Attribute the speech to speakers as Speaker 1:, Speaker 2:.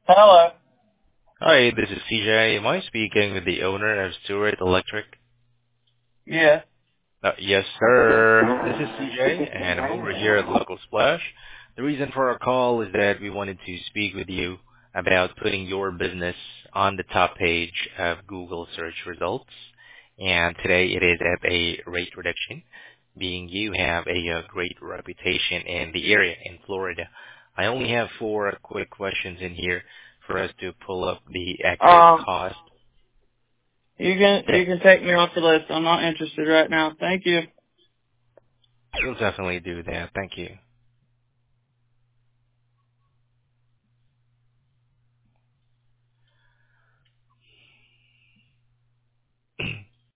Speaker 1: Hello.
Speaker 2: Hi, this is CJ. Am I speaking with the owner of Stewart Electric?
Speaker 1: Yeah.
Speaker 2: Yes, sir. This is CJ, and I'm over here at Local Splash. The reason for our call is that we wanted to speak with you about putting your business on the top page of Google search results. And today it is at a rate reduction, being you have a great reputation in the area in Florida. I only have four quick questions in here for us to pull up the accurate
Speaker 1: Um,
Speaker 2: cost.
Speaker 1: you can take me off the list. I'm not interested right now. Thank you.
Speaker 2: We'll definitely do that. Thank you.